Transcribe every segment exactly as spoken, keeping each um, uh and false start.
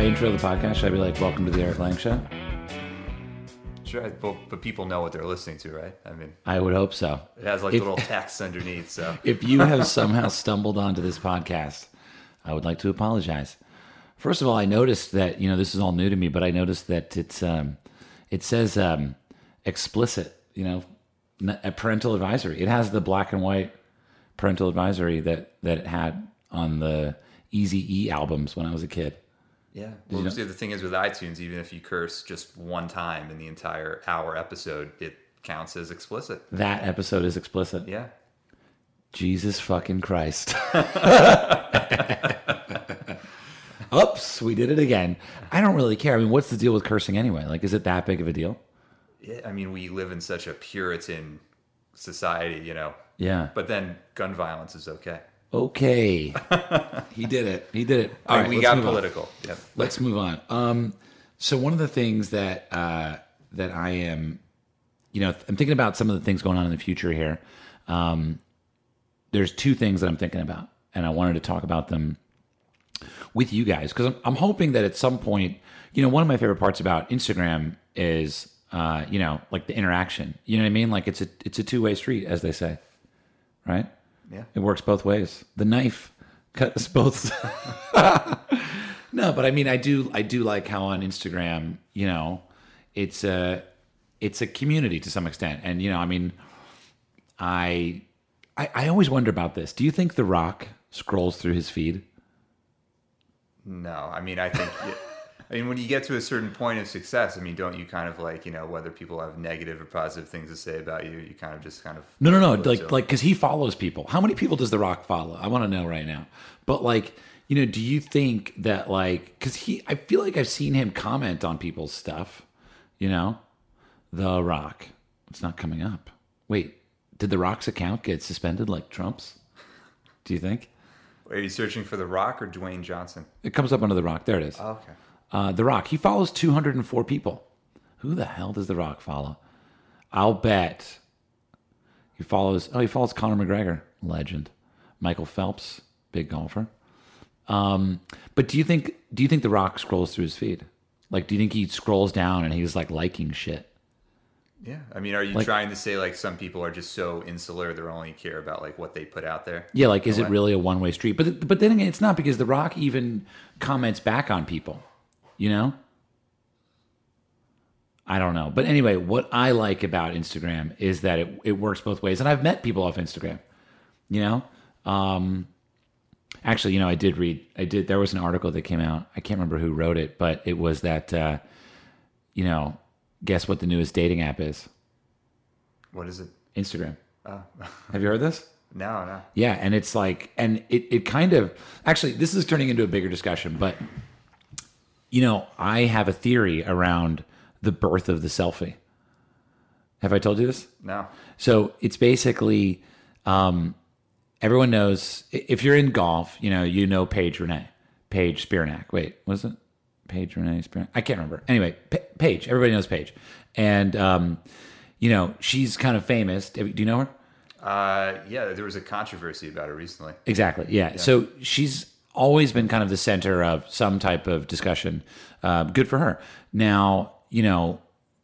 I intro the podcast? Should I be like, welcome to the Eric Lang Show? Sure, but, but people know what they're listening to, right? I mean, I would hope so. it has like If- little text underneath. So If you have somehow stumbled onto this podcast, I would like to apologize. First of all, I noticed that, you know, this is all new to me, but I noticed that it's um, it says um, explicit, you know, n- a parental advisory. It has the black and white parental advisory that, that it had on the Eazy-E albums when I was a kid. yeah. Well, you know- see, the thing is with iTunes, even if you curse just one time in the entire hour episode, it counts as explicit. That episode is explicit. Yeah. Jesus fucking Christ. Oops, we did it again. I don't really care. I mean, what's the deal with cursing anyway? Like, is it that big of a deal? Yeah. I mean, we live in such a Puritan society, you know. Yeah. But then gun violence is okay. Okay. He did it. He did it. All All right, we let's got move on. political. Yeah. Let's move on. Um, so one of the things that uh, that I am, you know, I'm thinking about some of the things going on in the future here. Um, there's two things that I'm thinking about, and I wanted to talk about them with you guys because I'm, I'm hoping that at some point, you know, one of my favorite parts about Instagram is, uh, you know, like the interaction. You know what I mean? Like it's a it's a two way street, as they say, right? Yeah. It works both ways. The knife cuts both. No, but I mean, I do, I do like how on Instagram, you know, it's a, it's a community to some extent, and you know, I mean, I, I, I always wonder about this. Do you think The Rock scrolls through his feed? No, I mean, I think, I mean, when you get to a certain point of success, I mean, don't you kind of like, you know, whether people have negative or positive things to say about you, you kind of just kind of. No, no, no. So- Like, like, because he follows people. How many people does The Rock follow? I want to know right now. But like, you know, do you think that like, because he, I feel like I've seen him comment on people's stuff. You know, The Rock. It's not coming up. Wait, did The Rock's account get suspended like Trump's? Do you think Are you searching for The Rock or Dwayne Johnson? it comes up under The Rock? There it is. Oh, okay. Uh, The Rock. He follows two hundred four people. Who the hell does The Rock follow? I'll bet he follows. Oh, he follows Conor McGregor, legend. Michael Phelps, big golfer. Um, but do you think do you think The Rock scrolls through his feed? Like, do you think he scrolls down and he's like liking shit? Yeah. I mean, are you Like- trying to say like some people are just so insular they only care about like what they put out there? Yeah, like, is No it way. really a one way street? But but then again, it's not because The Rock even comments back on people. You know. I don't know. But anyway, what I like about Instagram is that it, it works both ways. And I've met people off Instagram, you know? Um, actually, you know, I did read, I did, there was an article that came out. I can't remember who wrote it, but it was that, uh, you know, guess what the newest dating app is? What is it? Instagram. Oh. Have you heard this? No, no. Yeah, and it's like, and it, it kind of, actually, this is turning into a bigger discussion, but, you know, I have a theory around the birth of the selfie. Have I told you this? No. So it's basically, um, everyone knows, i- if you're in golf, you know, you know Paige Renee, Paige Spiranac. Wait, was it Paige Renee Spiranac? I can't remember. Anyway, Pa Paige, everybody knows Paige. And, um, you know, she's kind of famous. Do you know her? Uh, yeah, there was a controversy about it recently. Exactly. Yeah. So she's always been kind of the center of some type of discussion. Uh, good for her. Now, you know,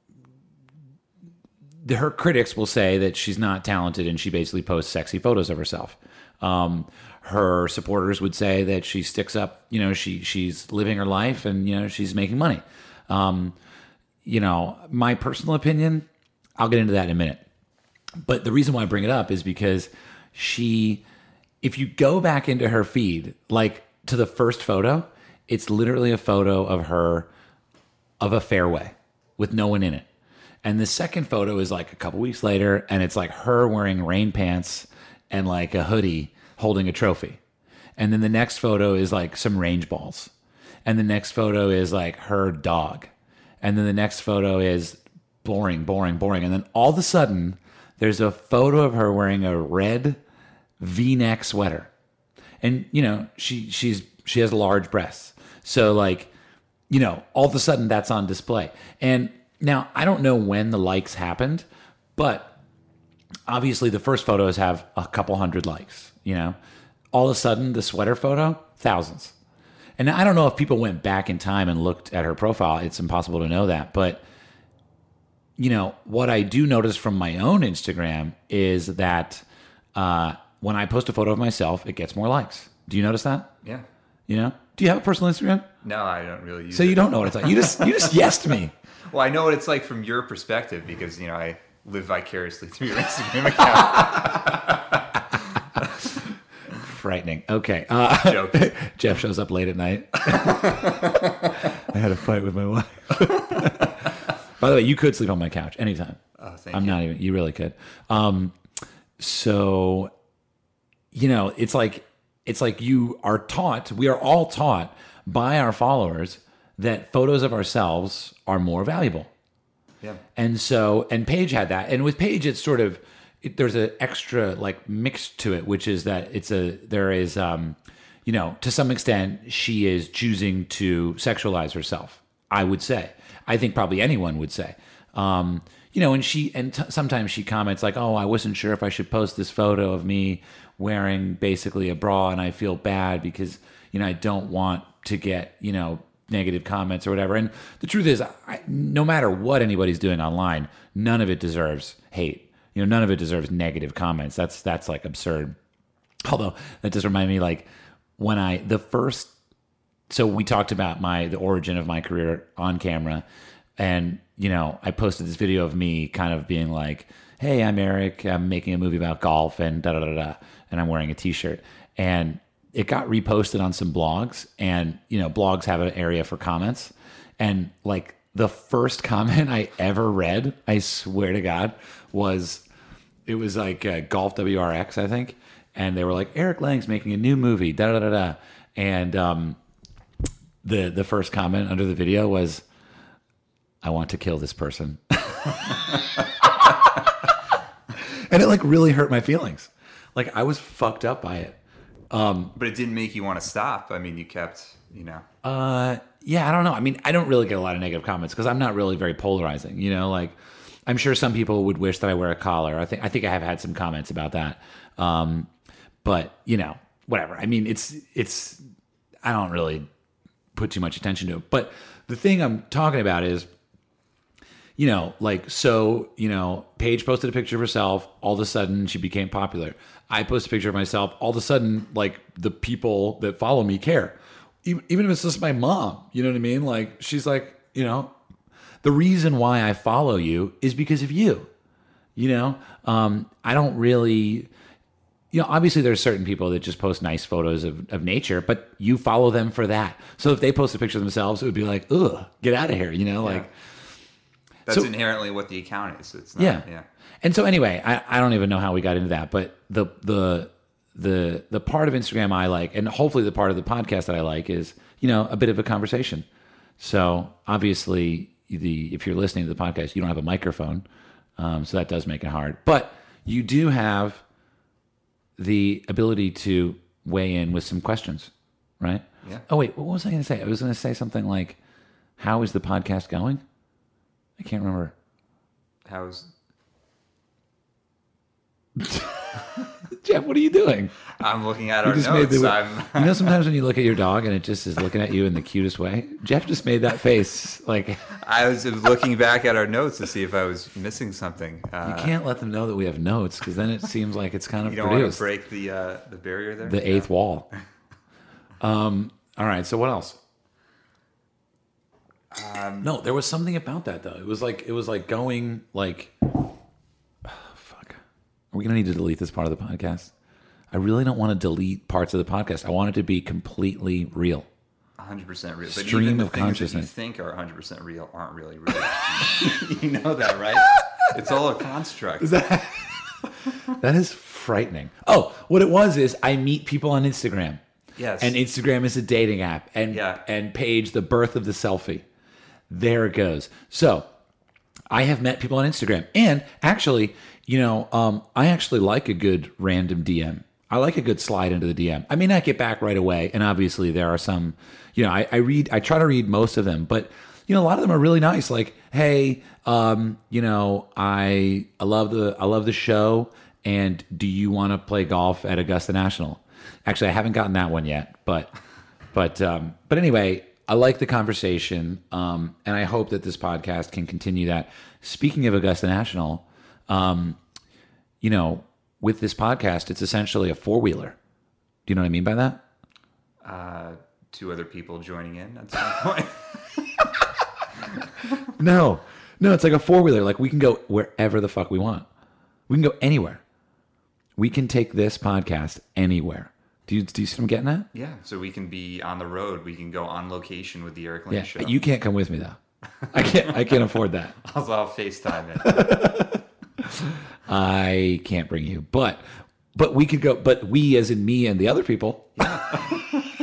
the, her critics will say that she's not talented and she basically posts sexy photos of herself. Um, her supporters would say that she sticks up, you know, she she's living her life and, you know, she's making money. Um, you know, my personal opinion, I'll get into that in a minute. But the reason why I bring it up is because she, if you go back into her feed, like to the first photo, it's literally a photo of her, of a fairway with no one in it. And the second photo is like a couple weeks later, and it's like her wearing rain pants and like a hoodie holding a trophy. And then the next photo is like some range balls. And the next photo is like her dog. And then the next photo is boring, boring, boring. And then all of a sudden, there's a photo of her wearing a red V-neck sweater. And, you know, she she's she has large breasts. So, like, you know, all of a sudden that's on display. And now, I don't know when the likes happened, but obviously the first photos have a couple hundred likes, you know. All of a sudden, the sweater photo, thousands. and I don't know if people went back in time and looked at her profile. It's impossible to know that. But, you know, what I do notice from my own Instagram is that uh, when I post a photo of myself, it gets more likes. Do you notice that? Yeah. You know? Do you have a personal Instagram? No, I don't really use so it. So you don't know what it's like. You just you just yesed me. Well, I know what it's like from your perspective because, you know, I live vicariously through your Instagram account. Frightening. Okay. Uh, Joke. Jeff shows up late at night. I had a fight with my wife. By the way, you could sleep on my couch anytime. Oh, thank I'm you. not even, you really could. Um, so, you know, it's like, it's like you are taught, we are all taught by our followers that photos of ourselves are more valuable. Yeah. And so, and Paige had that. And with Paige, it's sort of, it, there's an extra like mix to it, which is that it's a, there is, um, you know, to some extent, she is choosing to sexualize herself, I would say. I think probably anyone would say. Um, you know, and she, and t- sometimes she comments like, oh, I wasn't sure if I should post this photo of me wearing basically a bra and I feel bad because, you know, I don't want to get, you know, negative comments or whatever. And the truth is, I, no matter what anybody's doing online, none of it deserves hate. You know, none of it deserves negative comments. That's that's like absurd. Although that does remind me, like when I the first, so we talked about my the origin of my career on camera, and you know, I posted this video of me kind of being like, "Hey, I'm Eric. I'm making a movie about golf and da da da da," and I'm wearing a T-shirt and it got reposted on some blogs, and you know, blogs have an area for comments, and like the first comment I ever read, I swear to God, was it was like uh, Golf W R X, I think, and they were like, Eric Lang's making a new movie, da da da da, and um, the the first comment under the video was, I want to kill this person, and it like really hurt my feelings, like I was fucked up by it. Um, but it didn't make you want to stop. I mean, you kept, you know. Uh, yeah, I don't know. I mean, I don't really get a lot of negative comments because I'm not really very polarizing. You know, like I'm sure some people would wish that I wear a collar. I think I think I have had some comments about that. Um, but you know, whatever. I mean, it's it's. I don't really put too much attention to it. But the thing I'm talking about is, you know, like, so, you know, Paige posted a picture of herself. All of a sudden, she became popular. I post a picture of myself. All of a sudden, like, the people that follow me care. Even, even if it's just my mom, you know what I mean? Like, she's like, you know, the reason why I follow you is because of you. You know, um, I don't really, you know, obviously there's certain people that just post nice photos of, of nature, but you follow them for that. So if they post a picture of themselves, it would be like, ugh, get out of here, you know, like. Yeah. That's So- inherently what the account is. It's not, Yeah. yeah. And so anyway, I, I don't even know how we got into that, but the the the the part of Instagram I like, and hopefully the part of the podcast that I like, is, you know, a bit of a conversation. So obviously, the if you're listening to the podcast, you don't have a microphone, um, so that does make it hard. But you do have the ability to weigh in with some questions, right? Yeah. Oh wait, what was I going to say? I was going to say something like, "How is the podcast going?" I can't remember. How's Jeff, what are you doing? I'm looking at You our just made notes. the- I'm, You know, sometimes when you look at your dog and it just is looking at you in the cutest way. Jeff just made that face. Like, you I was looking back at our notes to see if I was missing something. Uh, can't let them know that we have notes because then it seems like it's kind of you don't want to produced. break the uh, the barrier there. The eighth wall. Um. All right. So what else? Um, No, there was something about that though. It was like it was like going like, oh, fuck. Are we gonna need to delete this part of the podcast? I really don't want to delete parts of the podcast. I want it to be completely real. one hundred percent real. But Stream even the of things that you consciousness. think are one hundred percent real aren't really real. You know that, right? It's all a construct. That is frightening. Oh, what it was is I meet people on Instagram. Yes. And Instagram is a dating app. And Yeah. and Paige, the birth of the selfie. There it goes. So I have met people on Instagram. And actually, you know, um, I actually like a good random D M. I like a good slide into the D M. I may not get back right away. And obviously there are some, you know, I, I read, I try to read most of them, but you know, a lot of them are really nice. Like, hey, um, you know, I I love the I love the show. And do you want to play golf at Augusta National? Actually, I haven't gotten that one yet, but But um, but anyway, I like the conversation, um, and I hope that this podcast can continue that. Speaking of Augusta National, um, you know, with this podcast, it's essentially a four wheeler. Do you know what I mean by that? Uh, two other people joining in at some point. No, no, it's like a four wheeler. Like we can go wherever the fuck we want. We can go anywhere. We can take this podcast anywhere. Do you, do you see what I'm getting at? Yeah, so we can be on the road. We can go on location with the Eric Lane Yeah, Show. you can't come with me though. I can't. I can't afford that. Also, I'll FaceTime it. I can't bring you, but but we could go. But we, as in me and the other people. Yeah.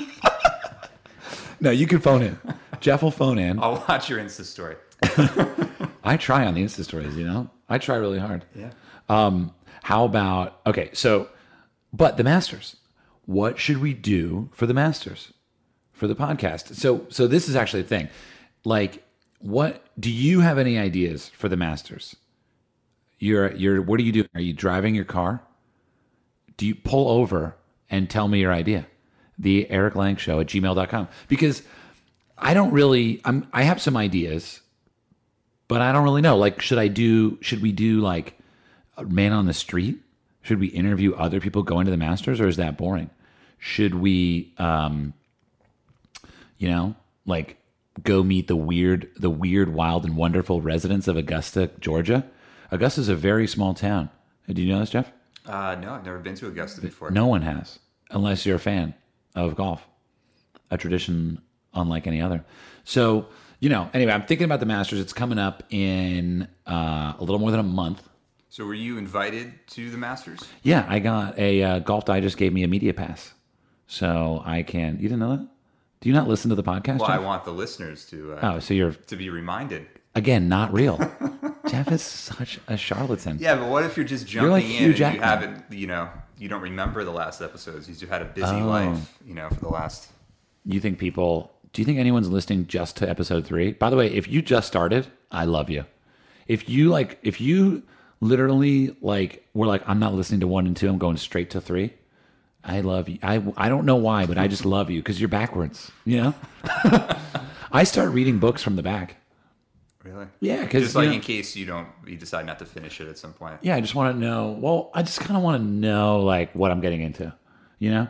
No, you can phone in. Jeff will phone in. I'll watch your Insta story. I try on the Insta stories. You know, I try really hard. Yeah. Um, how about okay? So, but the Masters. What should we do for the Masters, for the podcast? So, so this is actually a thing. Like, what do you have any ideas for the Masters? You're, you're. What are you doing? Are you driving your car? Do you pull over and tell me your idea? The Eric Lang Show at gmail dot com. Because I don't really. I'm. I have some ideas, but I don't really know. Like, should I do? Should we do like a man on the street? Should we interview other people going to the Masters, or is that boring? Should we, um, you know, like go meet the weird, the weird, wild, and wonderful residents of Augusta, Georgia? Augusta's a very small town. Do you know this, Jeff? Uh, no, I've never been to Augusta before. No one has, unless you're a fan of golf, a tradition unlike any other. So, you know, anyway, I'm thinking about the Masters. It's coming up in uh, a little more than a month. So were you invited to the Masters? Yeah, I got a uh, Golf Digest gave me a media pass, so I can. You didn't know that? Do you not listen to the podcast? Well, Jeff? I want the listeners to. Uh, Oh, so you're to be reminded. again not real. Jeff is such a charlatan. Yeah, but what if you're just jumping like in Hugh and Jackman. you haven't, you know, you don't remember the last episodes? You've had a busy Oh. life, you know, for the last. You think people? Do you think anyone's listening just to episode three? By the way, if you just started, I love you. If you like, if you literally like, we're like, I'm not listening to one and two. I'm going straight to three. I love you. I, I don't know why, but I just love you because you're backwards. You know, I start reading books from the back. Really? Yeah, because Just like in case you don't, you decide not to finish it at some point. yeah, I just want to know. Well, I just kind of want to know like what I'm getting into. You know,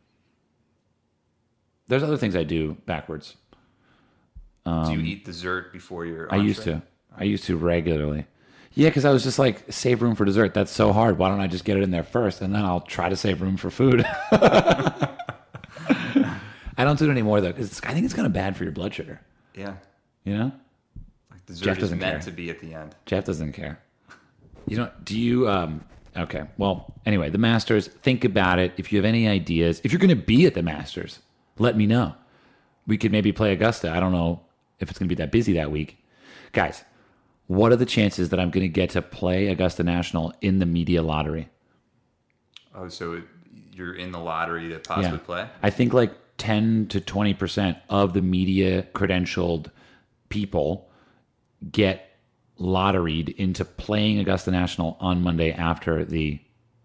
there's other things I do backwards. Do you eat dessert before your? I used to. I used to regularly. Yeah, because I was just like, save room for dessert. That's so hard. Why don't I just get it in there first, and then I'll try to save room for food. I don't do it anymore though, because I think it's kind of bad for your blood sugar. Yeah. You know, Like dessert Jeff is doesn't meant care. to be at the end. Jeff doesn't care. You know, do you? Um, okay. Well, anyway, the Masters. Think about it. If you have any ideas, if you're going to be at the Masters, let me know. We could maybe play Augusta. I don't know if it's going to be that busy that week, guys. What are the chances that I'm going to get to play Augusta National in the media lottery? Oh, so it, you're in the lottery to possibly play? I think like ten to twenty percent of the media credentialed people get lotteried into playing Augusta National on Monday after the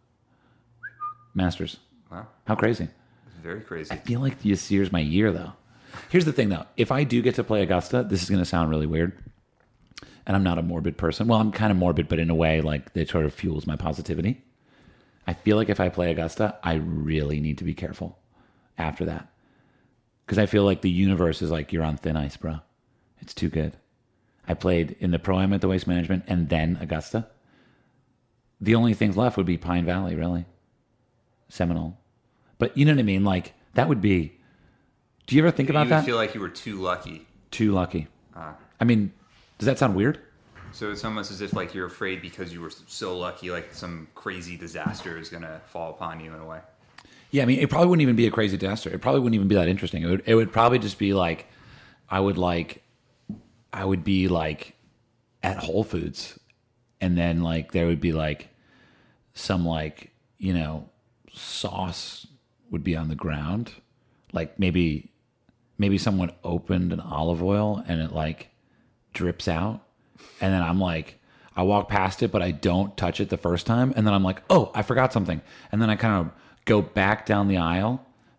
Masters. Wow. How crazy. It's very crazy. I feel like this year's my year, though. Here's the thing, though. If I do get to play Augusta, this is going to sound really weird. And I'm not a morbid person. Well, I'm kind of morbid, but in a way, like, that sort of fuels my positivity. I feel like if I play Augusta, I really need to be careful after that. Because I feel like the universe is like, you're on thin ice, bro. It's too good. I played in the Pro-Am at the Waste Management and then Augusta. The only things left would be Pine Valley, really. Seminole. But you know what I mean? Like, that would be... Do you ever think about you that? feel like you were too lucky. Too lucky. Uh, I mean, does that sound weird? so it's almost as if like you're afraid because you were so lucky, like some crazy disaster is going to fall upon you in a way. Yeah, I mean, it probably wouldn't even be a crazy disaster. It probably wouldn't even be that interesting. It would, it would probably just be like, I would like, I would be like at Whole Foods, and then like there would be like some like, you know, sauce would be on the ground, like maybe maybe someone opened an olive oil and it like drips out, and then I'm like, I walk past it but I don't touch it the first time, and then I'm like, oh, I forgot something, and then I kind of go back down the aisle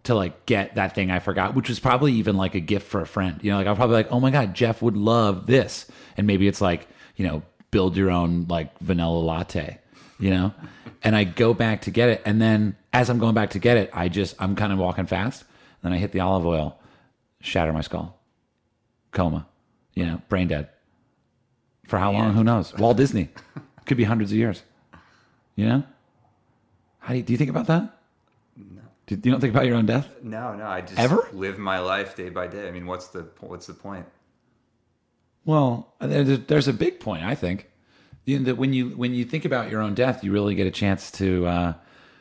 to like get that thing I forgot, which was probably even like a gift for a friend. You know, like I'll probably like, oh my God, Jeff would love this. And maybe it's like, you know, build your own like vanilla latte, you know? And I go back to get it. And then as I'm going back to get it, I just, I'm kind of walking fast. Then I hit the olive oil, shatter my skull, coma, you know, brain dead. For how long? Who knows? Walt Disney. Could be hundreds of years. You know? How do you, do you think about that? No. Do, you don't think about your own death? No, no. I just Ever? live my life day by day. I mean, what's the what's the point? Well, there's, there's a big point, I think. You know, that when you when you think about your own death, you really get a chance to, uh,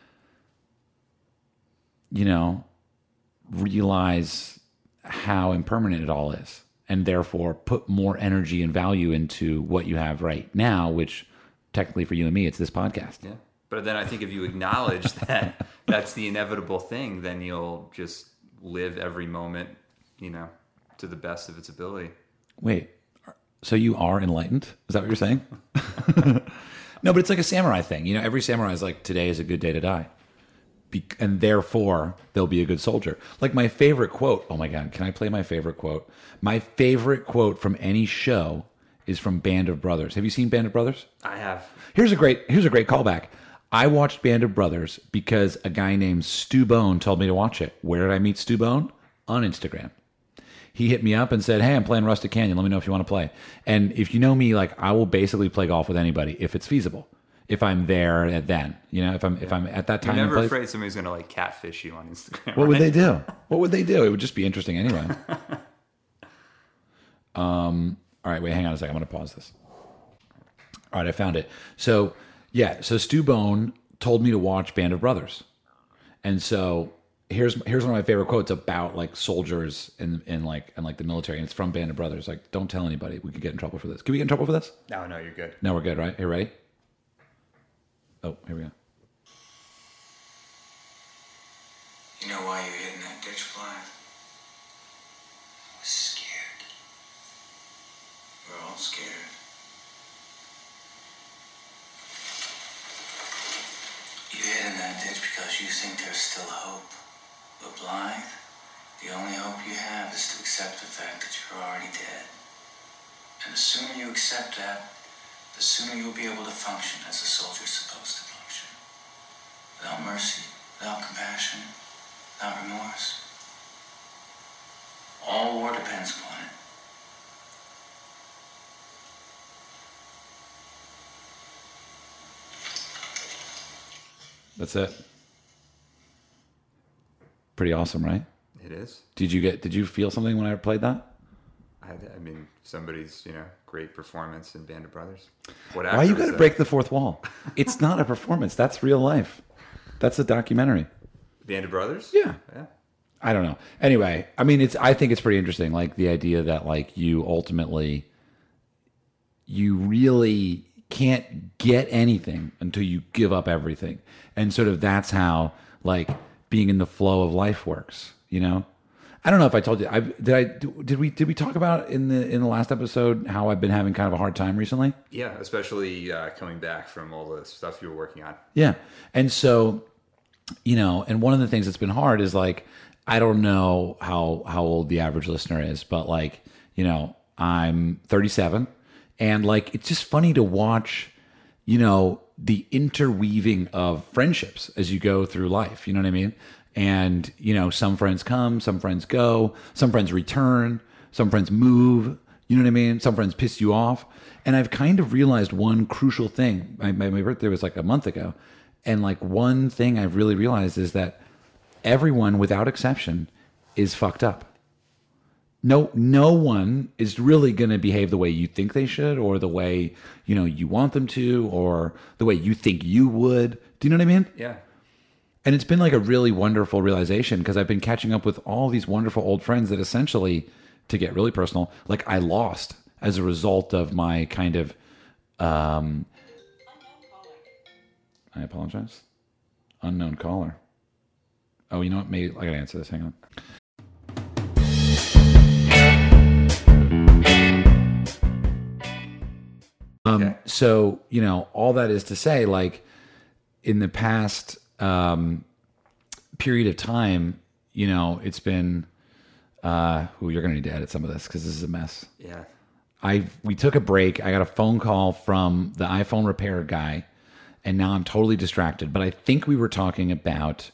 you know, realize how impermanent it all is, and therefore put more energy and value into what you have right now, which technically for you and me, it's this podcast. Yeah. But then I think if you acknowledge that that's the inevitable thing, then you'll just live every moment, you know, to the best of its ability. Wait, so you are enlightened? Is that what you're saying? No, but it's like a samurai thing. You know, every samurai is like, today is a good day to die. Be- and therefore, they'll be a good soldier. Like my favorite quote, oh my God, can I play my favorite quote? My favorite quote from any show is from Band of Brothers. Have you seen Band of Brothers? I have. Here's a great, here's a great callback. I watched Band of Brothers because a guy named Stu Bone told me to watch it. Where did I meet Stu Bone? On Instagram. He hit me up and said, hey, I'm playing Rustic Canyon. Let me know if you want to play. And if you know me, like I will basically play golf with anybody if it's feasible. If I'm there at then, you know, if I'm if I'm at that time. You're never and place, afraid somebody's gonna like catfish you on Instagram. What right? would they do? What would they do? It would just be interesting anyway. um. All right, wait, hang on a second. I'm gonna pause this. All right, I found it. So yeah, so Stu Bone told me to watch Band of Brothers, and so here's here's one of my favorite quotes about like soldiers and and like and like the military, and it's from Band of Brothers. Like, don't tell anybody. We could get in trouble for this. Can we get in trouble for this? No, no, you're good. No, we're good, right? Here, ready? Oh, here we go. You know why you hid in that ditch, Blythe? I was scared. We're all scared. You hid in that ditch because you think there's still hope. But Blythe, the only hope you have is to accept the fact that you're already dead. And the sooner you accept that, the sooner you'll be able to function as a soldier's supposed to function. Without mercy, without compassion, without remorse. All war depends upon it. That's it. Pretty awesome, right? It is. Did you get? Did you feel something when I played that? I, I mean, somebody's, you know, great performance in Band of Brothers. What Why you got to that? break the fourth wall? It's not a performance. That's real life. That's a documentary. Band of Brothers? Yeah. Yeah. I don't know. Anyway, I mean, it's. I think it's pretty interesting. Like the idea that like you ultimately, you really can't get anything until you give up everything, and sort of that's how like being in the flow of life works. You know. I don't know if I told you. I did. I did we did we talk about in the in the last episode how I've been having kind of a hard time recently? Yeah, especially uh, coming back from all the stuff you were working on. Yeah, and so, you know, and one of the things that's been hard is like I don't know how how old the average listener is, but like you know I'm thirty-seven, and like it's just funny to watch, you know, the interweaving of friendships as you go through life. You know what I mean? And, you know, some friends come, some friends go, some friends return, some friends move, you know what I mean? Some friends piss you off. And I've kind of realized one crucial thing. My, my, my birthday was like a month ago. And like one thing I've really realized is that everyone without exception is fucked up. No, no one is really going to behave the way you think they should, or the way, you know, you want them to, or the way you think you would. Do you know what I mean? Yeah. And it's been like a really wonderful realization because I've been catching up with all these wonderful old friends that essentially, to get really personal, like I lost as a result of my kind of, um, I apologize. Unknown caller. Oh, you know what? Maybe I gotta answer this. Hang on. Um, Okay. So, you know, all that is to say, like in the past, Um, period of time, you know, it's been, uh, ooh, you're going to need to edit some of this because this is a mess. Yeah. I we took a break. I got a phone call from the iPhone repair guy, and now I'm totally distracted. But I think we were talking about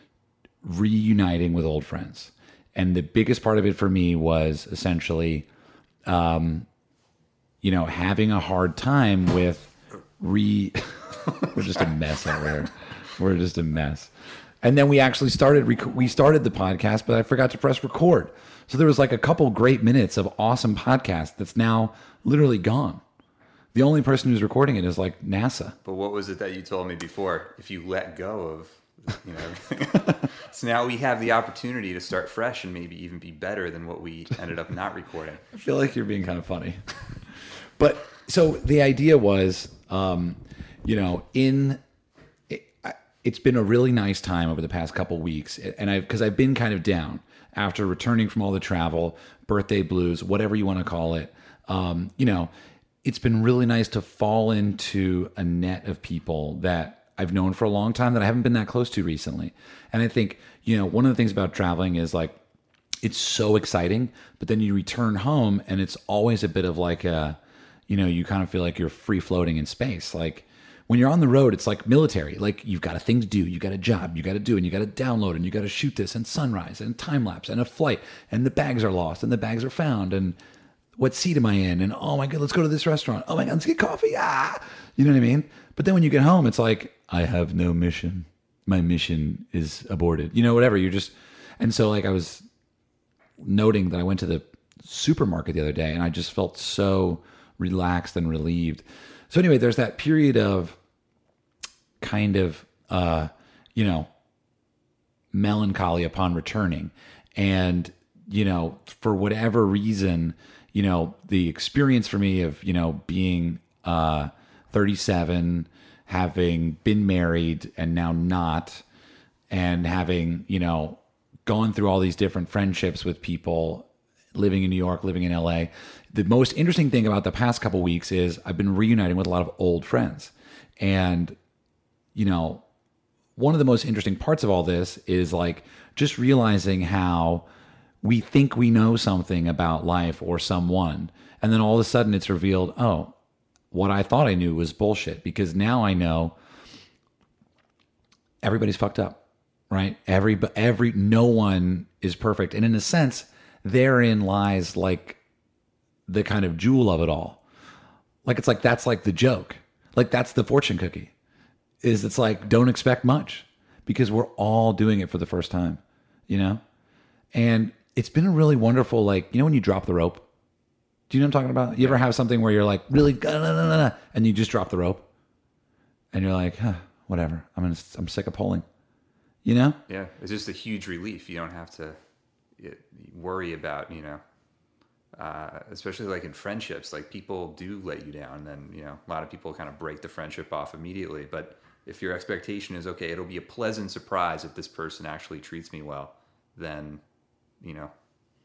reuniting with old friends. And the biggest part of it for me was essentially, um, you know, having a hard time with re... We're just a mess over here. We're just a mess. And then we actually started, rec- we started the podcast, but I forgot to press record. So there was like a couple great minutes of awesome podcast that's now literally gone. The only person who's recording it is like NASA. But what was it that you told me before? If you let go of, you know, everything. So now we have the opportunity to start fresh and maybe even be better than what we ended up not recording. I feel like you're being kind of funny. But so the idea was, um, you know, in it, it's been a really nice time over the past couple weeks. And I, because I've been kind of down after returning from all the travel, birthday blues, whatever you want to call it. Um, you know, it's been really nice to fall into a net of people that I've known for a long time that I haven't been that close to recently. And I think, you know, one of the things about traveling is like, it's so exciting, but then you return home and it's always a bit of like a, you know, you kind of feel like you're free floating in space. Like when you're on the road, it's like military. Like you've got a thing to do, you got a job, you got to do, and you got to download, and you got to shoot this, and sunrise, and time lapse, and a flight, and the bags are lost, and the bags are found, and what seat am I in? And oh my God, let's go to this restaurant. Oh my God, let's get coffee. Ah, you know what I mean? But then when you get home, it's like, I have no mission. My mission is aborted. You know, whatever. You're just, and so like I was noting that I went to the supermarket the other day, and I just felt so relaxed and relieved. So anyway, there's that period of kind of, uh, you know, melancholy upon returning. And, you know, for whatever reason, you know, the experience for me of, you know, being uh, thirty-seven, having been married and now not, and having, you know, gone through all these different friendships with people, living in New York, living in L A. The most interesting thing about the past couple weeks is I've been reuniting with a lot of old friends. And, you know, one of the most interesting parts of all this is like just realizing how we think we know something about life or someone, and then all of a sudden it's revealed, oh, what I thought I knew was bullshit, because now I know everybody's fucked up, right? Every, every, no one is perfect. And in a sense, therein lies like the kind of jewel of it all. Like, it's like, that's like the joke. Like, that's the fortune cookie, is it's like, don't expect much, because we're all doing it for the first time, you know? And it's been a really wonderful, like, you know, when you drop the rope, do you know what I'm talking about? You ever have something where you're like, really, and you just drop the rope and you're like, huh, whatever. I'm gonna, I'm sick of pulling, you know? Yeah. It's just a huge relief. You don't have to worry about, you know, uh, especially like in friendships, like people do let you down, and, you know, a lot of people kind of break the friendship off immediately. But if your expectation is, okay, it'll be a pleasant surprise if this person actually treats me well, then, you know.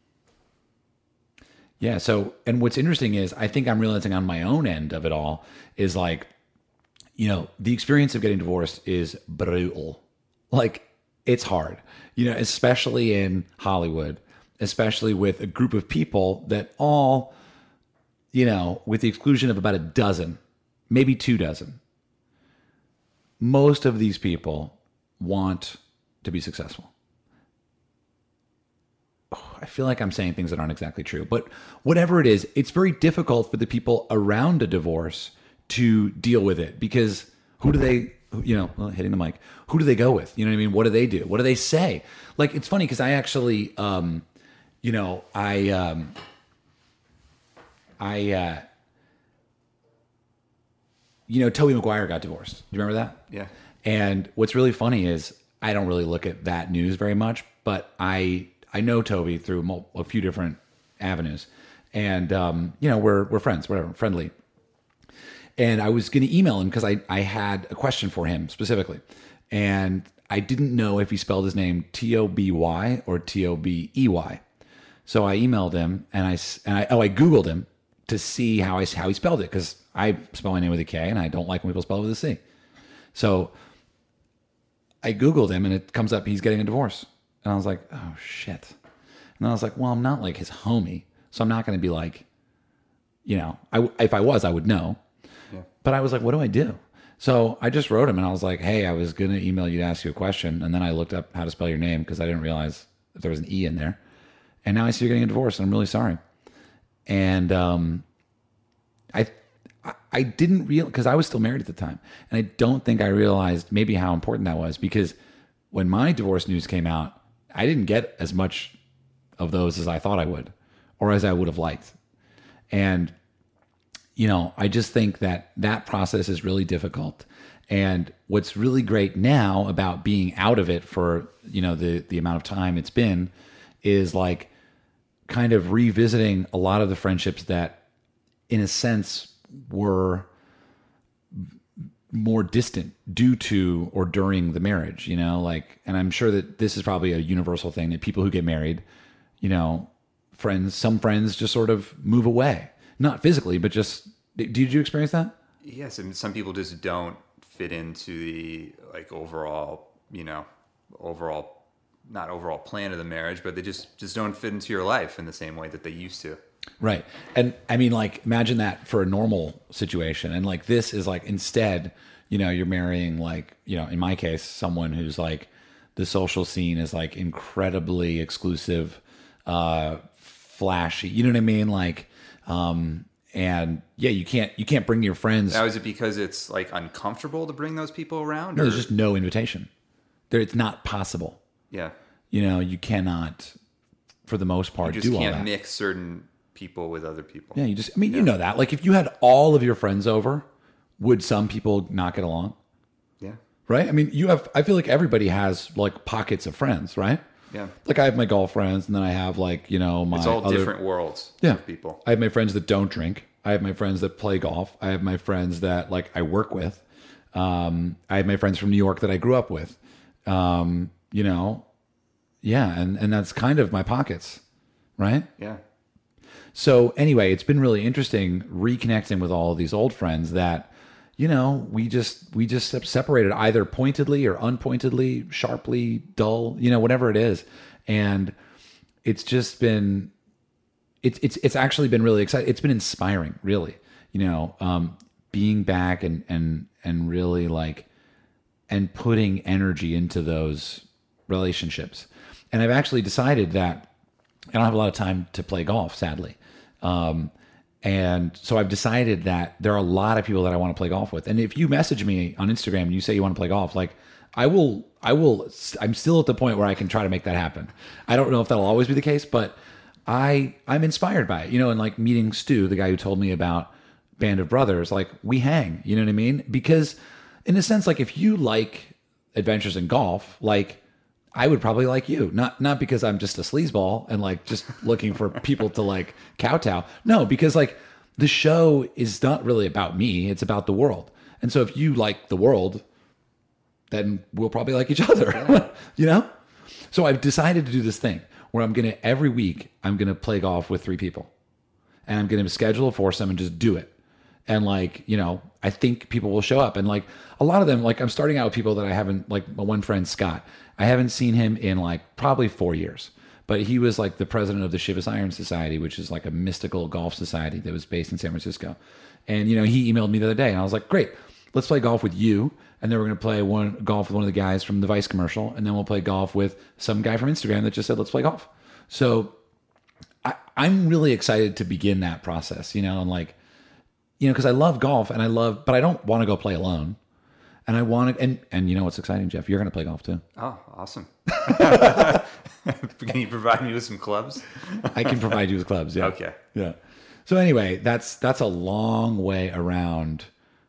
Yeah. So, and what's interesting is I think I'm realizing on my own end of it all is like, you know, the experience of getting divorced is brutal. Like, it's hard, you know, especially in Hollywood, especially with a group of people that all, you know, with the exclusion of about a dozen, maybe two dozen, most of these people want to be successful. Oh, I feel like I'm saying things that aren't exactly true, but whatever it is, it's very difficult for the people around a divorce to deal with it, because who do they, you know, well, hitting the mic, who do they go with? You know what I mean? What do they do? What do they say? Like, it's funny because I actually, um, you know, I, um, I, uh, you know, Tobey Maguire got divorced. Do you remember that? Yeah. And what's really funny is I don't really look at that news very much, but I, I know Toby through a few different avenues, and, um, you know, we're, we're friends, whatever, friendly. And I was going to email him because I, I had a question for him specifically. And I didn't know if he spelled his name T O B Y or T O B E Y. So I emailed him, and I, and I, oh, I Googled him to see how I, how he spelled it, because I spell my name with a K and I don't like when people spell it with a C. So I Googled him, and it comes up, he's getting a divorce. And I was like, oh shit. And I was like, well, I'm not like his homie, so I'm not going to be like, you know, I, if I was, I would know. Yeah. But I was like, what do I do? So I just wrote him and I was like, hey, I was going to email you to ask you a question. And then I looked up how to spell your name because I didn't realize if there was an E in there. And now I see you're getting a divorce and I'm really sorry. And um, I I didn't real because I was still married at the time. And I don't think I realized maybe how important that was, because when my divorce news came out, I didn't get as much of those as I thought I would, or as I would have liked. And, you know, I just think that that process is really difficult. And what's really great now about being out of it for, you know, the, the amount of time it's been is like kind of revisiting a lot of the friendships that in a sense were more distant due to or during the marriage, you know, like, and I'm sure that this is probably a universal thing that people who get married, you know, friends, some friends just sort of move away, not physically, but just, did you experience that? Yes. And some people just don't fit into the like overall, you know, overall, not overall plan of the marriage, but they just, just don't fit into your life in the same way that they used to. Right. And I mean, like, imagine that for a normal situation. And like, this is like, instead, you know, you're marrying like, you know, in my case, someone who's like, the social scene is like incredibly exclusive, uh, flashy, you know what I mean? Like, um, and yeah, you can't, you can't bring your friends. Now, is it because it's like uncomfortable to bring those people around? No, or? there's just no invitation there. It's not possible. Yeah. You know, you cannot, for the most part, You just do all can't that. mix certain people with other people. Yeah, you just, I mean, you know that. Like, if you had all of your friends over, would some people not get along? Yeah. Right? I mean, you have, I feel like everybody has like pockets of friends, right? Yeah. Like, I have my golf friends, and then I have like, you know, my It's all other, different worlds yeah. of people. I have my friends that don't drink. I have my friends that play golf. I have my friends that like I work with. Um, I have my friends from New York that I grew up with. Um, you know, yeah, and, and that's kind of my pockets, right? Yeah. So anyway, it's been really interesting reconnecting with all of these old friends that, you know, we just we just separated either pointedly or unpointedly, sharply, dull, you know, whatever it is. And it's just been it's it's it's actually been really exciting. It's been inspiring, really. You know, um, being back and and and really like and putting energy into those relationships. And I've actually decided that I don't have a lot of time to play golf, sadly. Um, and so I've decided that there are a lot of people that I want to play golf with. And if you message me on Instagram and you say you want to play golf, like I will, I will, I'm still at the point where I can try to make that happen. I don't know if that'll always be the case, but I, I'm inspired by it, you know, and like meeting Stu, the guy who told me about Band of Brothers, like we hang, you know what I mean? Because in a sense, like if you like adventures in golf, like I would probably like you, not not because I'm just a sleazeball and like just looking for people to like kowtow. No, because like the show is not really about me; it's about the world. And so if you like the world, then we'll probably like each other, you know. So I've decided to do this thing where I'm gonna every week I'm gonna play golf with three people, and I'm gonna schedule a foursome and just do it. And like, you know, I think people will show up. And like a lot of them, like I'm starting out with people that I haven't, like my one friend, Scott, I haven't seen him in like probably four years, but he was like the president of the Chivas Iron Society, which is like a mystical golf society that was based in San Francisco. And, you know, he emailed me the other day and I was like, great, let's play golf with you. And then we're going to play one golf with one of the guys from the Vice commercial. And then we'll play golf with some guy from Instagram that just said, let's play golf. So I, I'm really excited to begin that process, you know, and like, you know, because I love golf and I love, but I don't want to go play alone. And I want to, and, and you know what's exciting, Jeff? You're going to play golf too. Oh, awesome. Can you provide me with some clubs? I can provide you with clubs. Yeah. Okay. Yeah. So anyway, that's, that's a long way around.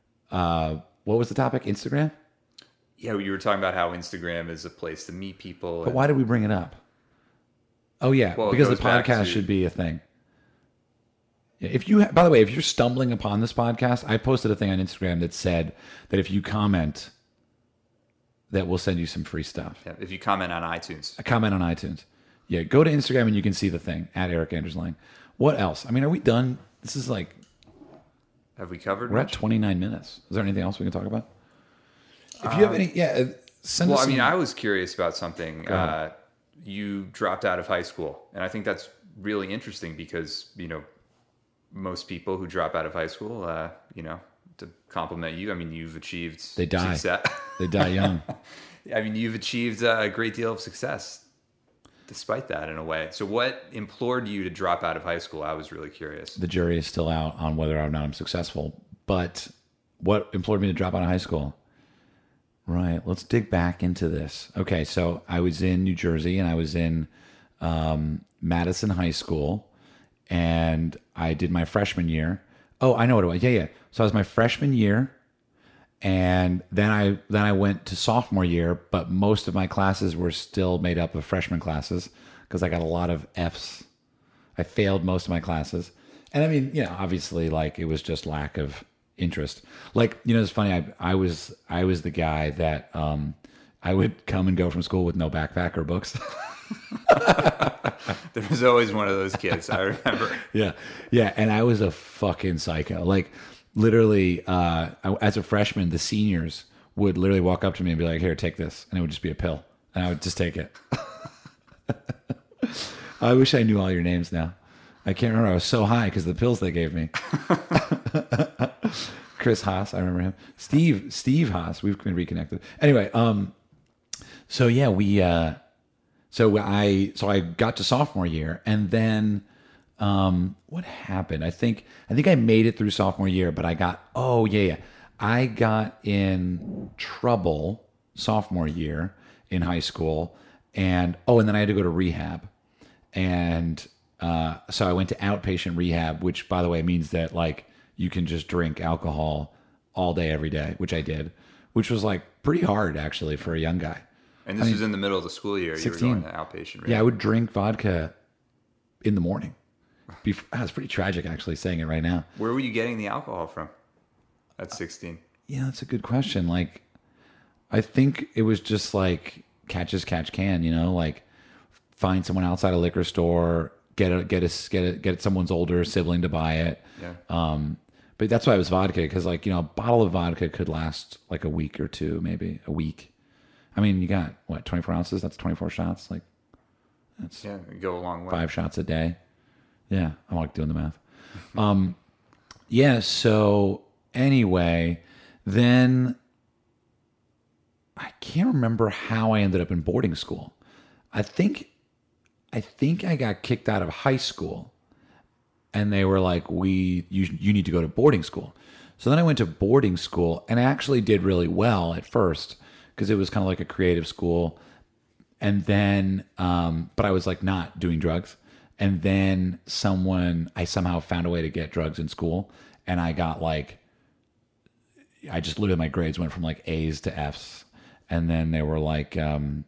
Uh, what was the topic? Instagram? Yeah. You were talking about how Instagram is a place to meet people. But why did we bring it up? Oh yeah. Well, it because the goes back podcast to- should be a thing. If you, by the way, if you're stumbling upon this podcast, I posted a thing on Instagram that said that if you comment, that we'll send you some free stuff. Yeah, if you comment on iTunes. A comment on iTunes. Yeah, go to Instagram and you can see the thing at Eric Anders Lang. What else? I mean, are we done? This is like, Have we covered we're at much? twenty-nine minutes. Is there anything else we can talk about? If you have any, yeah, uh, send Well, us I mean, some- I was curious about something. Uh, you dropped out of high school. And I think that's really interesting because, you know, most people who drop out of high school, uh, you know, to compliment you, I mean, you've achieved They die. success. They die young. I mean, you've achieved a great deal of success despite that in a way. So what implored you to drop out of high school? I was really curious. The jury is still out on whether or not I'm successful. But what implored me to drop out of high school? Right. Let's dig back into this. Okay. So I was in New Jersey and I was in um, Madison High School and I did my freshman year. Oh, I know what it was. Yeah, yeah. So I was my freshman year. And then I then I went to sophomore year, but most of my classes were still made up of freshman classes because I got a lot of F's. I failed most of my classes. And I mean, you know, obviously like it was just lack of interest. Like, you know, it's funny, I I was I was the guy that um I would come and go from school with no backpack or books. There was always one of those kids, I remember. Yeah. Yeah, and I was a fucking psycho. Like literally, uh, as a freshman, the seniors would literally walk up to me and be like, "Here, take this," and it would just be a pill, and I would just take it. I wish I knew all your names now. I can't remember. I was so high because of the pills they gave me. Chris Haas, I remember him. Steve, Steve Haas. We've been reconnected. Anyway, um, so yeah, we, uh, so I, so I got to sophomore year, and then. Um, what happened? I think I think I made it through sophomore year, but I got oh yeah, yeah. I got in trouble sophomore year in high school, and oh, and then I had to go to rehab, and uh, so I went to outpatient rehab, which by the way means that like you can just drink alcohol all day every day, which I did, which was like pretty hard actually for a young guy. And this I mean, was in the middle of the school year. sixteen. You were going to outpatient rehab. Yeah, I would drink vodka in the morning. Before, it's pretty tragic, actually, saying it right now. Where were you getting the alcohol from at sixteen? Yeah, that's a good question. Like, I think it was just like catch as catch can, you know, like find someone outside a liquor store, get a get a get a, get someone's older sibling to buy it. Yeah. Um, but that's why it was vodka, because like you know, a bottle of vodka could last like a week or two, maybe a week. I mean, you got what twenty-four ounces? That's twenty-four shots. Like, that's yeah, go a long way. Five shots a day. Yeah, I'm like doing the math. Um, yeah, so anyway, then I can't remember how I ended up in boarding school. I think I think I got kicked out of high school and they were like, "We you you need to go to boarding school." So then I went to boarding school and I actually did really well at first because it was kind of like a creative school. And then um, but I was like not doing drugs. And then someone, I somehow found a way to get drugs in school. And I got like, I just literally, my grades went from like A's to F's. And then they were like, um,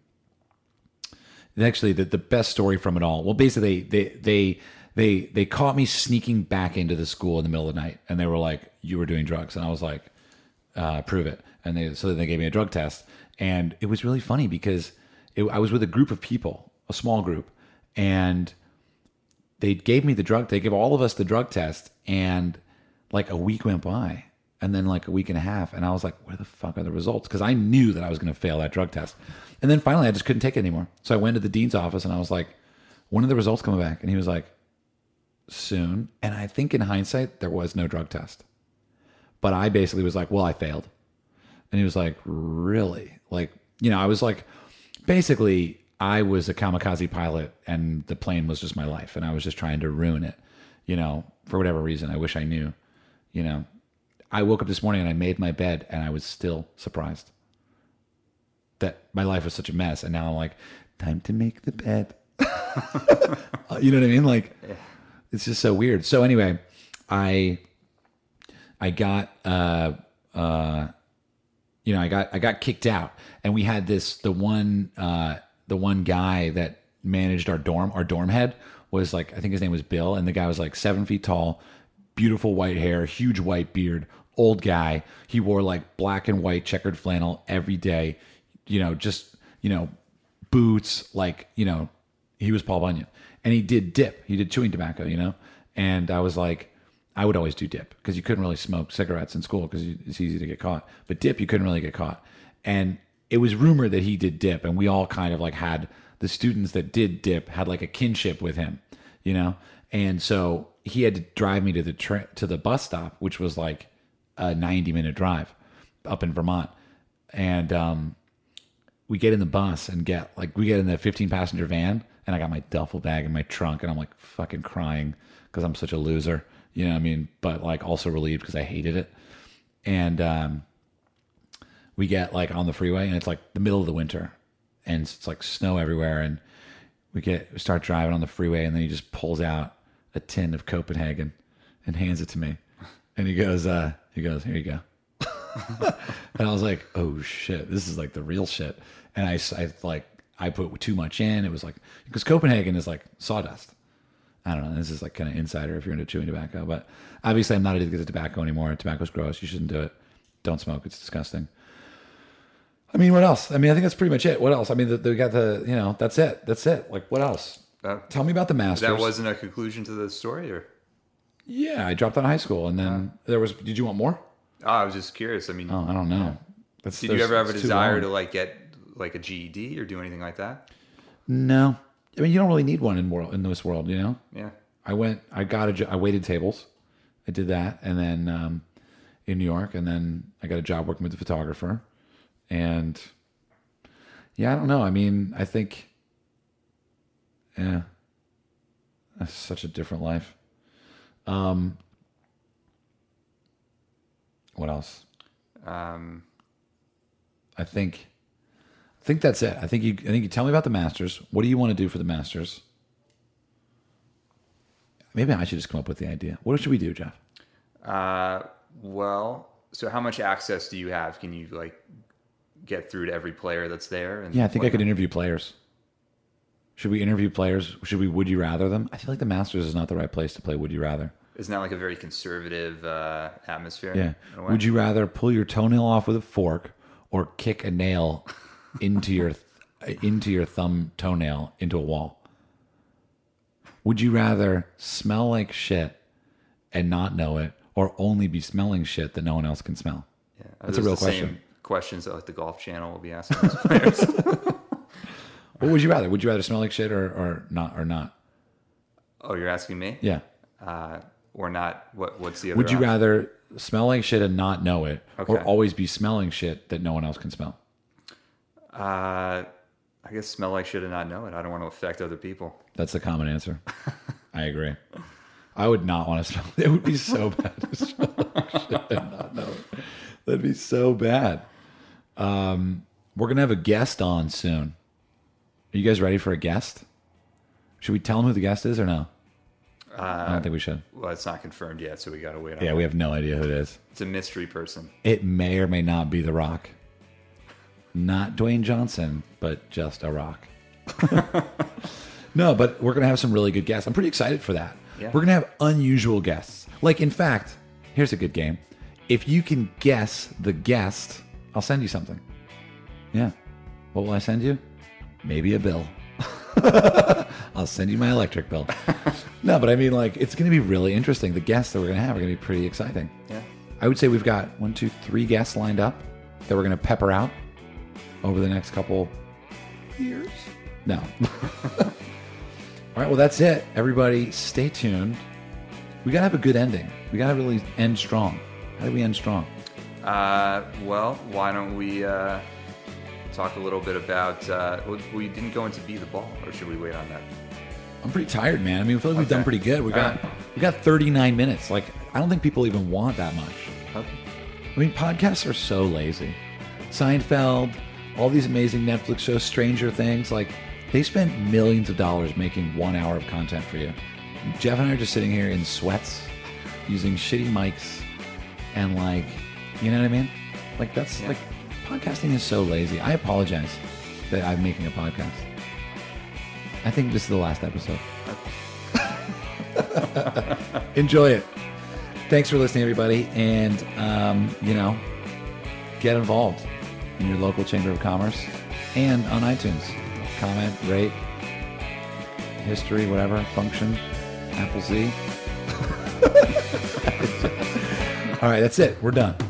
actually the, the best story from it all. Well, basically they, they, they, they caught me sneaking back into the school in the middle of the night. And they were like, "You were doing drugs." And I was like, uh, "Prove it." And they, so then they gave me a drug test. And it was really funny because it, I was with a group of people, a small group. And they gave me the drug, they gave all of us the drug test, and like a week went by, and then like a week and a half, and I was like, where the fuck are the results? Because I knew that I was going to fail that drug test. And then finally, I just couldn't take it anymore. So I went to the dean's office, and I was like, when are the results coming back? And he was like, soon. And I think in hindsight, there was no drug test. But I basically was like, well, I failed. And he was like, really? Like, you know, I was like, basically, I was a kamikaze pilot and the plane was just my life. And I was just trying to ruin it, you know, for whatever reason. I wish I knew, you know. I woke up this morning and I made my bed and I was still surprised that my life was such a mess. And now I'm like, time to make the bed. You know what I mean? Like, yeah. It's just so weird. So anyway, I, I got, uh, uh, you know, I got, I got kicked out and we had this, the one, uh, the one guy that managed our dorm, our dorm head was like, I think his name was Bill. And the guy was like seven feet tall, beautiful white hair, huge white beard, old guy. He wore like black and white checkered flannel every day, you know, just, you know, boots, like, you know, he was Paul Bunyan and he did dip. He did chewing tobacco, you know? And I was like, I would always do dip because you couldn't really smoke cigarettes in school because it's easy to get caught, but dip, you couldn't really get caught. And it was rumored that he did dip and we all kind of like had the students that did dip had like a kinship with him, you know? And so he had to drive me to the tra- to the bus stop, which was like a ninety minute drive up in Vermont. And um, we get in the bus and get like, we get in the fifteen passenger van, and I got my duffel bag in my trunk, and I'm like fucking crying because I'm such a loser, you know what I mean? But like also relieved because I hated it. And um, we get like on the freeway, and it's like the middle of the winter, and it's like snow everywhere. And we get, we start driving on the freeway, and then he just pulls out a tin of Copenhagen and hands it to me. And he goes, uh, he goes, here you go. And I was like, oh shit, this is like the real shit. And I, I like, I put too much in. It was like, because Copenhagen is like sawdust. I don't know. This is like kind of insider if you're into chewing tobacco, but obviously I'm not addicted to tobacco anymore. Tobacco's gross. You shouldn't do it. Don't smoke. It's disgusting. I mean, what else? I mean, I think that's pretty much it. What else? I mean, they got the, you know, that's it. That's it. Like, what else? Uh, Tell me about the Masters. That wasn't a conclusion to the story, or? Yeah, I dropped out of high school, and then uh, there was. Did you want more? Oh, I was just curious. I mean, oh, I don't know. That's, did you ever have a desire to like get like a G E D or do anything like that? No, I mean, you don't really need one in world in this world, you know. Yeah. I went. I got a. jo- I waited tables. I did that, and then um, in New York, and then I got a job working with a photographer, and yeah, I don't know. I mean, I think, yeah, that's such a different life. Um, what else? Um, I think, I think that's it. I think you. I think you tell me about the Masters. What do you want to do for the Masters? Maybe I should just come up with the idea. What should we do, Jeff? Uh, well, so how much access do you have? Can you like get through to every player that's there? And Yeah, I think I whatnot? could interview players. Should we interview players? Should we would you rather them? I feel like the Masters is not the right place to play would you rather. Isn't that like a very conservative uh, atmosphere? Yeah. in a way? Would you rather pull your toenail off with a fork or kick a nail into your into your thumb toenail into a wall? Would you rather smell like shit and not know it, or only be smelling shit that no one else can smell? Yeah, That's a those real the question. Same questions that like the Golf Channel will be asking those players. What would you rather? Would you rather smell like shit or, or not or not? Oh, you're asking me? Yeah. Uh, or not? What? What's the other? Would you option? rather smell like shit and not know it, or Okay. always be smelling shit that no one else can smell? Uh, I guess smell like shit and not know it. I don't want to affect other people. That's the common answer. I agree. I would not want to smell. It would be so bad to smell like shit and not know it. That'd be so bad. Um, we're gonna have a guest on soon. Are you guys ready for a guest? Should we tell them who the guest is or no? Uh, I don't think we should. Well, it's not confirmed yet, so we got to wait on Yeah, that. we have no idea who it is. It's a mystery person. It may or may not be The Rock. Not Dwayne Johnson, but just a rock. No, but we're going to have some really good guests. I'm pretty excited for that. Yeah. We're going to have unusual guests. Like, in fact, here's a good game. If you can guess the guest, I'll send you something. Yeah. What will I send you? Maybe a bill. I'll send you my electric bill. No, but I mean, like, it's going to be really interesting. The guests that we're going to have are going to be pretty exciting. Yeah. I would say we've got one, two, three guests lined up that we're going to pepper out over the next couple years. No. All right, well, that's it. Everybody, stay tuned. We got to have a good ending. We got to really end strong. How do we end strong? Uh, well, why don't we uh, talk a little bit about? Uh, we didn't go into Be the Ball, or should we wait on that? I'm pretty tired, man. I mean, I feel like we've Okay. done pretty good. We got All we got thirty-nine minutes. Like, I don't think people even want that much. Okay. I mean, podcasts are so lazy. Seinfeld, all these amazing Netflix shows, Stranger Things, like, they spent millions of dollars making one hour of content for you. Jeff and I are just sitting here in sweats, using shitty mics, and like, you know what I mean? Like, that's Yeah. like, podcasting is so lazy. I apologize that I'm making a podcast. I think this is the last episode. Enjoy it. Thanks for listening, everybody. And, um, you know, get involved in your local Chamber of Commerce and on iTunes. Comment, rate, history, whatever, function, Apple Z. All right, that's it. We're done.